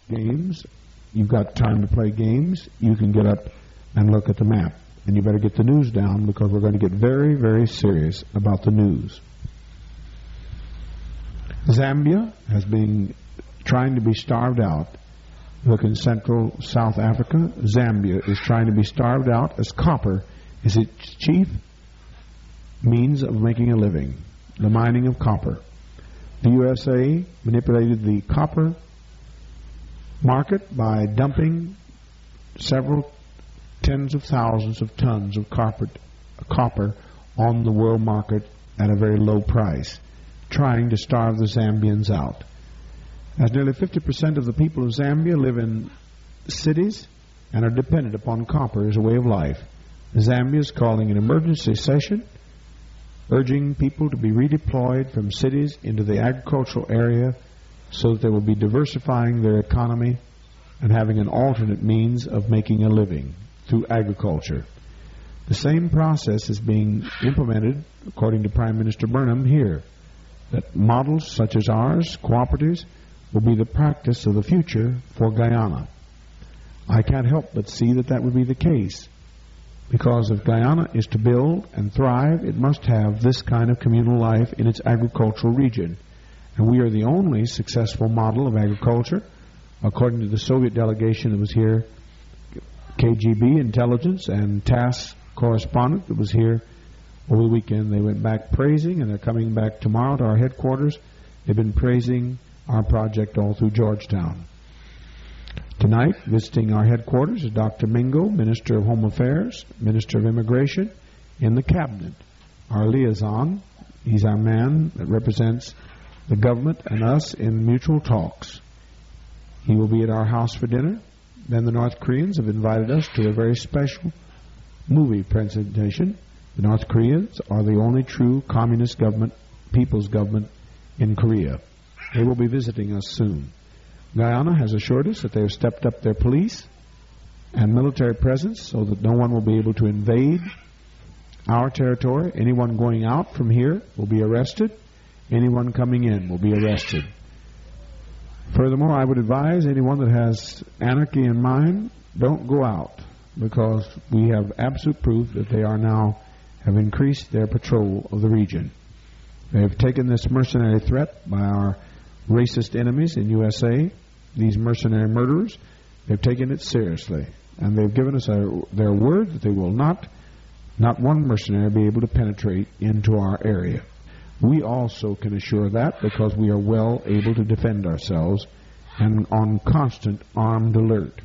games, you've got time to play games, you can get up and look at the map. And you better get the news down, because we're going to get very, very serious about the news. Zambia has been trying to be starved out. Look in Central South Africa. Zambia is trying to be starved out, as copper is its chief means of making a living, the mining of copper. The USA manipulated the copper market by dumping several tens of thousands of tons of copper on the world market at a very low price, trying to starve the Zambians out. As nearly 50% of the people of Zambia live in cities and are dependent upon copper as a way of life, Zambia is calling an emergency session, urging people to be redeployed from cities into the agricultural area so that they will be diversifying their economy and having an alternate means of making a living through agriculture. The same process is being implemented, according to Prime Minister Burnham here, that models such as ours, cooperatives, will be the practice of the future for Guyana. I can't help but see that that would be the case, because if Guyana is to build and thrive, it must have this kind of communal life in its agricultural region. And we are the only successful model of agriculture, according to the Soviet delegation that was here, KGB intelligence and TASS correspondent that was here over the weekend. They went back praising, and they're coming back tomorrow to our headquarters. They've been praising our project all through Georgetown. Tonight, visiting our headquarters is Dr. Mingo, Minister of Home Affairs, Minister of Immigration, in the Cabinet. Our liaison, he's our man that represents the government and us in mutual talks. He will be at our house for dinner. Then the North Koreans have invited us to a very special movie presentation. The North Koreans are the only true communist government, people's government in Korea. They will be visiting us soon. Guyana has assured us that they have stepped up their police and military presence so that no one will be able to invade our territory. Anyone going out from here will be arrested. Anyone coming in will be arrested. Furthermore, I would advise anyone that has anarchy in mind, don't go out, because we have absolute proof that they are now have increased their patrol of the region. They have taken this mercenary threat by our racist enemies in USA, these mercenary murderers. They've taken it seriously, and they've given us their word that they will not one mercenary be able to penetrate into our area. We also can assure that, because we are well able to defend ourselves and on constant armed alert.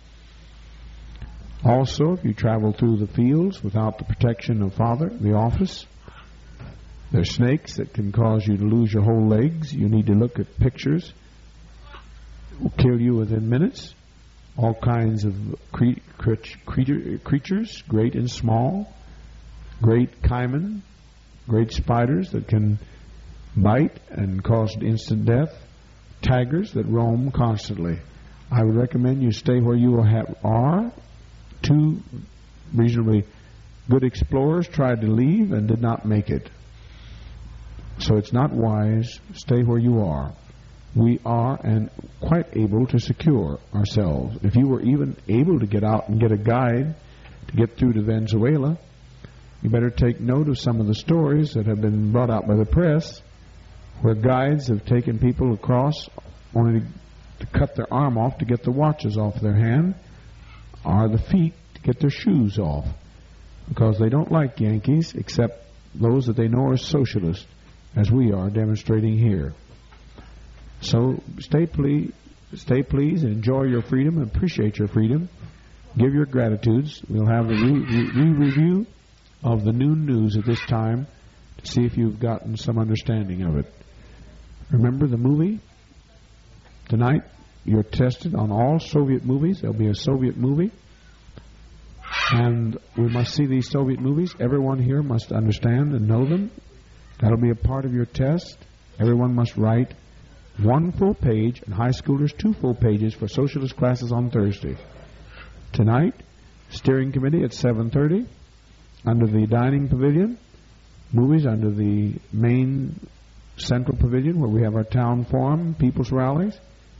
Also, if you travel through the fields without the protection of the office, there are snakes that can cause you to lose your whole legs. You need to look at pictures. It will kill you within minutes. All kinds of creatures, great and small, great caiman, great spiders that can bite and cause instant death, tigers that roam constantly. I would recommend you stay where you are. Two reasonably good explorers tried to leave and did not make it. So it's not wise. Stay where you are. We are and quite able to secure ourselves. If you were even able to get out and get a guide to get through to Venezuela, you better take note of some of the stories that have been brought out by the press, where guides have taken people across only to cut their arm off to get the watches off their hand, or the feet to get their shoes off, because they don't like Yankees except those that they know are socialists, as we are demonstrating here. So stay pleased and enjoy your freedom and appreciate your freedom. Give your gratitudes. We'll have a review of the noon news at this time to see if you've gotten some understanding of it. Remember the movie? Tonight, you're tested on all Soviet movies. There'll be a Soviet movie. And we must see these Soviet movies. Everyone here must understand and know them. That'll be a part of your test. Everyone must write 1 full page, and high schoolers 2 full pages for socialist classes on Thursday. Tonight, steering committee at 7:30. Under the dining pavilion, movies under the main central pavilion where we have our town forum, people's rallies.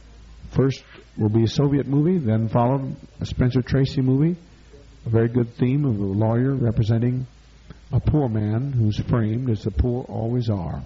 First will be a Soviet movie, then followed a Spencer Tracy movie, a very good theme of a lawyer representing a poor man who's framed as the poor always are.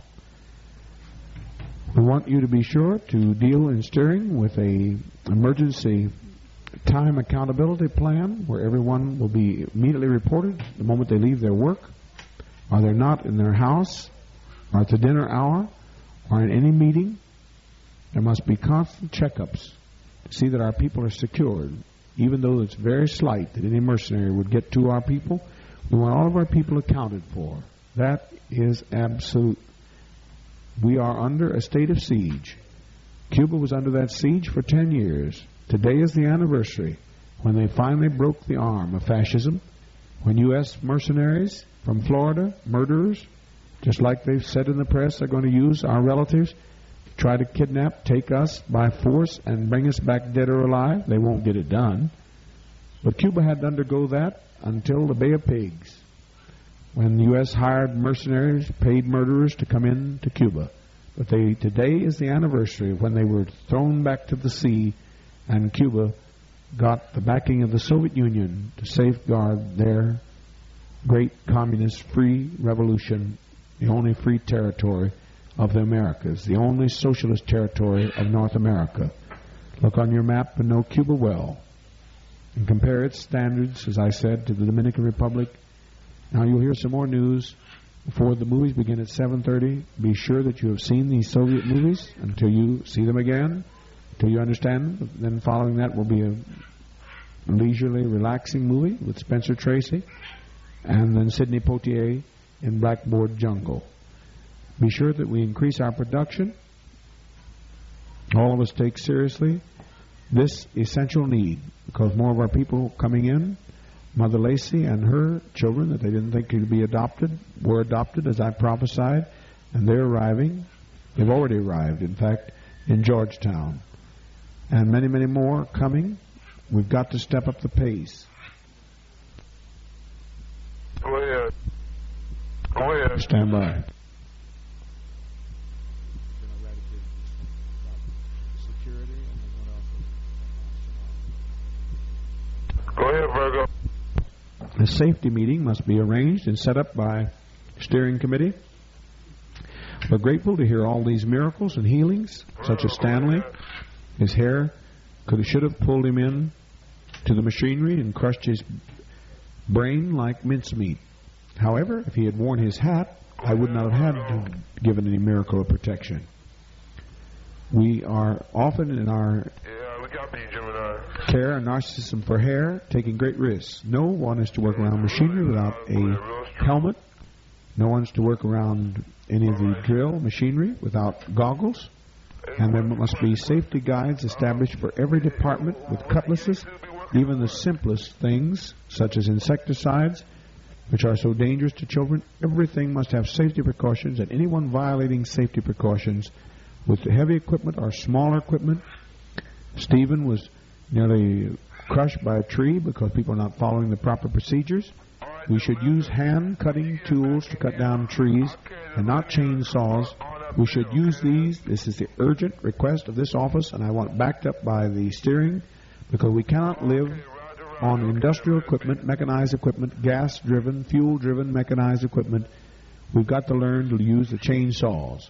We want you to be sure to deal in steering with a emergency time accountability plan where everyone will be immediately reported the moment they leave their work, or they're not in their house, or at the dinner hour, or in any meeting. There must be constant checkups to see that our people are secured, even though it's very slight that any mercenary would get to our people. We want all of our people accounted for. That is absolute. We are under a state of siege. Cuba was under that siege for 10 years. Today is the anniversary when they finally broke the arm of fascism, when U.S. mercenaries from Florida, murderers, just like they've said in the press, are going to use our relatives to try to kidnap, take us by force, and bring us back dead or alive. They won't get it done. But Cuba had to undergo that until the Bay of Pigs, when the U.S. hired mercenaries, paid murderers to come in to Cuba. But today is the anniversary of when they were thrown back to the sea, and Cuba got the backing of the Soviet Union to safeguard their great communist free revolution, the only free territory of the Americas, the only socialist territory of North America. Look on your map and know Cuba well, and compare its standards, as I said, to the Dominican Republic. Now you'll hear some more news before the movies begin at 7:30. Be sure that you have seen these Soviet movies until you see them again, until you understand them. Then following that will be a leisurely, relaxing movie with Spencer Tracy, and then Sidney Poitier in Blackboard Jungle. Be sure that we increase our production. All of us take seriously this essential need, because more of our people coming in. Mother Lacey and her children that they didn't think could be adopted were adopted, as I prophesied, and they're arriving. They've already arrived, in fact, in Georgetown. And many, many more coming. We've got to step up the pace. Go ahead. Go ahead. Stand by. Go ahead, Virgo. A safety meeting must be arranged and set up by steering committee. We're grateful to hear all these miracles and healings, such as Stanley. His hair should have pulled him in to the machinery and crushed his brain like mincemeat. However, if he had worn his hat, I would not have had to given any miracle of protection. We are often in our care and narcissism for hair, taking great risks. No one is to work around machinery without a helmet. No one's to work around any of the drill machinery without goggles. And there must be safety guides established for every department with cutlasses, even the simplest things, such as insecticides, which are so dangerous to children. Everything must have safety precautions, and anyone violating safety precautions with the heavy equipment or smaller equipment. Stephen was nearly crushed by a tree because people are not following the proper procedures. We should use hand-cutting tools to cut down trees and not chainsaws. We should use these. This is the urgent request of this office, and I want it backed up by the steering, because we cannot live on industrial equipment, mechanized equipment, gas-driven, fuel-driven mechanized equipment. We've got to learn to use the chainsaws,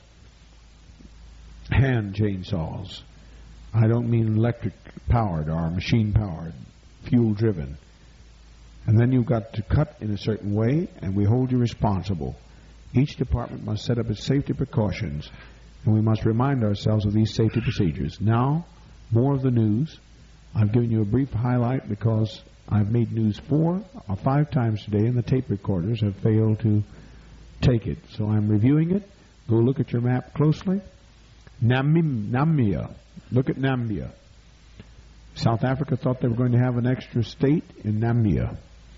hand chainsaws. I don't mean electric-powered or machine-powered, fuel-driven. And then you've got to cut in a certain way, and we hold you responsible. Each department must set up its safety precautions, and we must remind ourselves of these safety procedures. Now, more of the news. I've given you a brief highlight because I've made news 4 or 5 times today, and the tape recorders have failed to take it. So I'm reviewing it. Go look at your map closely. Namibia. Look at Namibia. South Africa thought they were going to have an extra state in Namibia.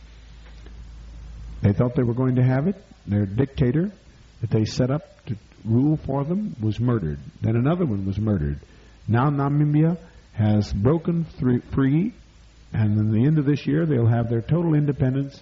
They thought they were going to have it. Their dictator that they set up to rule for them was murdered. Then another one was murdered. Now Namibia has broken free, and in the end of this year they'll have their total independence.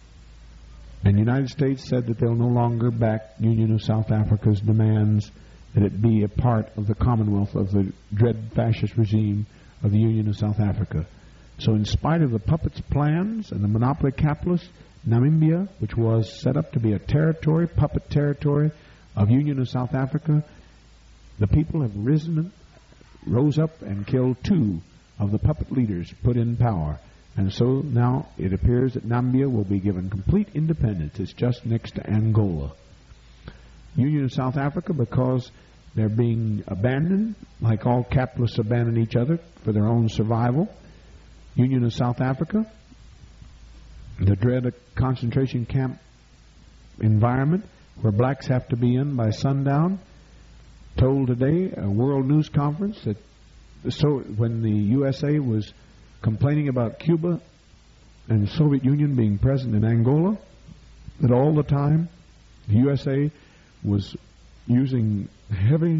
And the United States said that they'll no longer back Union of South Africa's demands that it be a part of the Commonwealth of the dread fascist regime of the Union of South Africa. So in spite of the puppets' plans and the monopoly capitalists, Namibia, which was set up to be a territory, puppet territory of Union of South Africa, the people have rose up and killed 2 of the puppet leaders put in power. And so now it appears that Namibia will be given complete independence. It's just next to Angola. Union of South Africa, because they're being abandoned, like all capitalists abandon each other for their own survival. Union of South Africa, the dread concentration camp environment where blacks have to be in by sundown, told today, a World News Conference, that so when the USA was complaining about Cuba and the Soviet Union being present in Angola, that all the time the USA was using heavy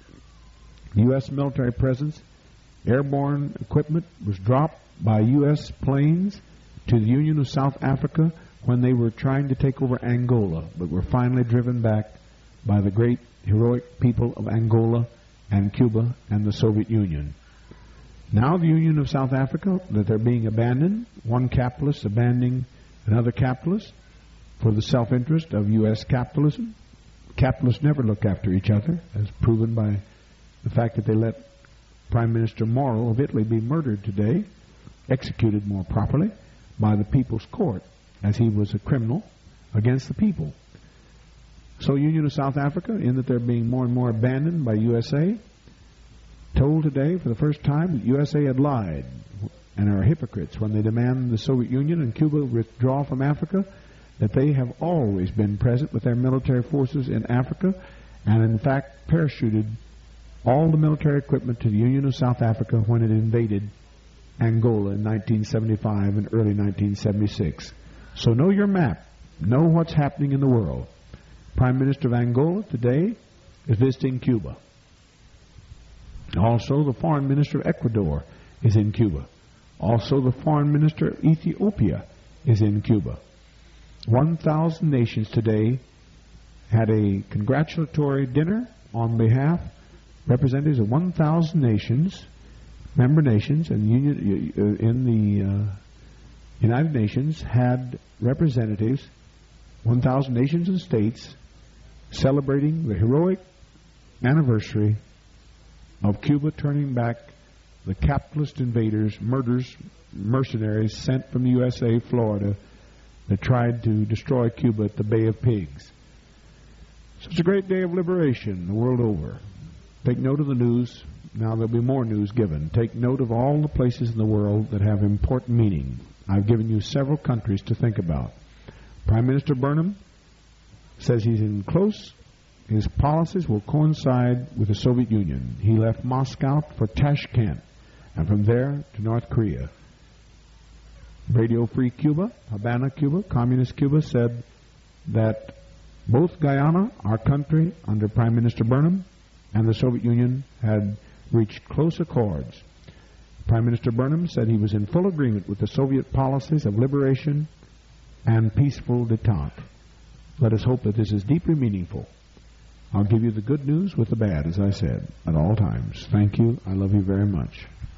U.S. military presence. Airborne equipment was dropped by U.S. planes to the Union of South Africa when they were trying to take over Angola, but were finally driven back by the great heroic people of Angola and Cuba and the Soviet Union. Now the Union of South Africa, that they're being abandoned, one capitalist abandoning another capitalist for the self-interest of U.S. capitalism. Capitalists never look after each other, as proven by the fact that they let Prime Minister Moro of Italy be murdered today, executed more properly, by the People's Court, as he was a criminal against the people. So Union of South Africa, in that they're being more and more abandoned by USA, told today for the first time that USA had lied and are hypocrites when they demand the Soviet Union and Cuba withdraw from Africa, that they have always been present with their military forces in Africa and in fact parachuted all the military equipment to the Union of South Africa when it invaded Angola in 1975 and early 1976. So know your map. Know what's happening in the world. Prime Minister of Angola today is visiting Cuba. Also, the Foreign Minister of Ecuador is in Cuba. Also, the Foreign Minister of Ethiopia is in Cuba. 1,000 nations today had a congratulatory dinner on behalf representatives of 1,000 nations, member nations, and in the United Nations had representatives, 1,000 nations and states, celebrating the heroic anniversary of Cuba turning back the capitalist invaders, murderers, mercenaries sent from the USA, Florida, that tried to destroy Cuba at the Bay of Pigs. So it's a great day of liberation the world over. Take note of the news. Now there'll be more news given. Take note of all the places in the world that have important meaning. I've given you several countries to think about. Prime Minister Burnham says his policies will coincide with the Soviet Union. He left Moscow for Tashkent, and from there to North Korea. Radio Free Cuba, Havana, Cuba, Communist Cuba, said that both Guyana, our country, under Prime Minister Burnham, and the Soviet Union had reached close accords. Prime Minister Burnham said he was in full agreement with the Soviet policies of liberation and peaceful detente. Let us hope that this is deeply meaningful. I'll give you the good news with the bad, as I said, at all times. Thank you. I love you very much.